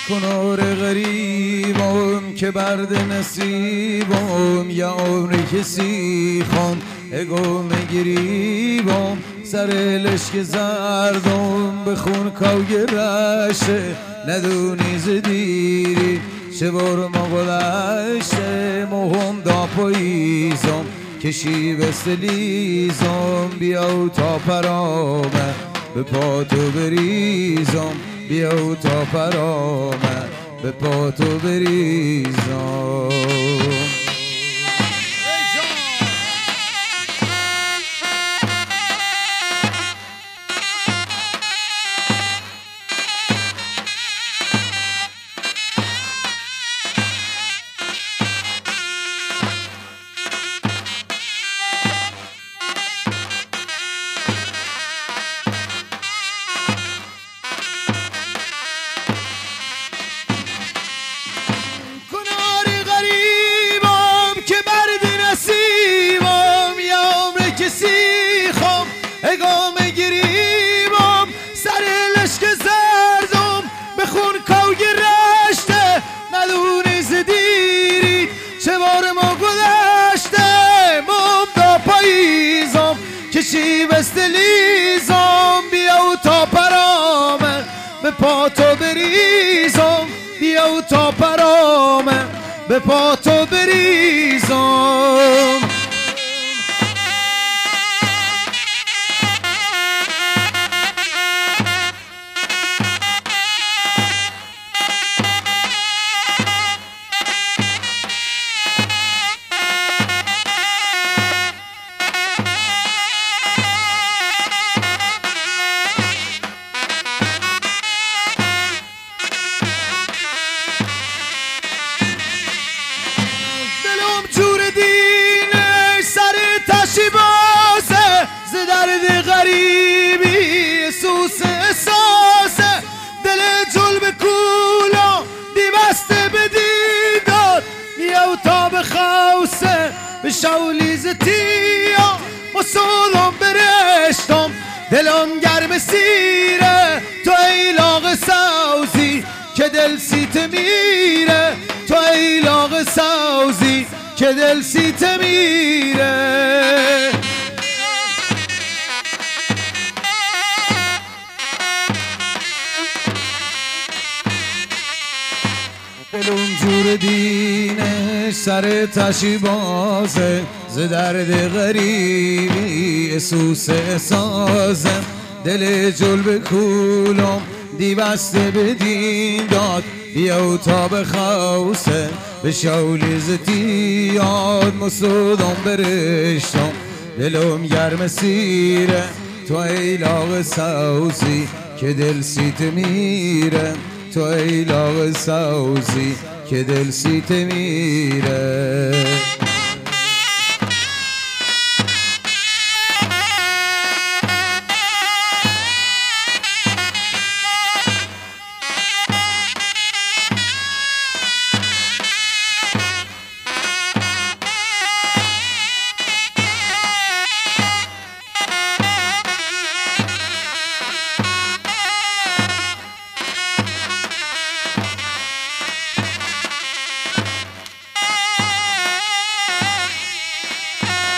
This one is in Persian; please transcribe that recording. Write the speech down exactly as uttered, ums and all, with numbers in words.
کنار غریبم که برد نصیبم یا عمر کسی خون اگو مگریبم سر لشک زردم به خون کاوی رشه ندونی زدیری چه بار مغلشه مهم دا پاییزم کشی بستلیزم بیاو تا پرامه به پاتو بریزم بیاو تا پرامه به پاتو بریزم. اگام گریبم سر لشک زردم به خون کاوی رشته ندونی زدیری چه بار ما گذشته مبدا پاییزم کشی بستلیزم بیاو تا پرامه به پاتو بریزم بیاو تا پرامه به پاتو بریزم. غریبی سوس احساسه دل جل به کولا دیوسته به دیدار میاو تا به خوصه به شولیز تیا مسولم برشتم دلم گرم سیره تو ایلاغ سوزی که دل سیت میره تو ایلاغ سوزی که دل سیت میره. دلم جور دینش سر تشی بازه ز درد غریبی اسوس احساسه دل جل به کولم دیوسته به دین داد بیاو تا به خوصه به شولیز تیاد مسودم برشتم دلم گرم سیره تو ایلاغ سوزی که دل سیت میره تو ایلاغ سوزی که دل سیت میره.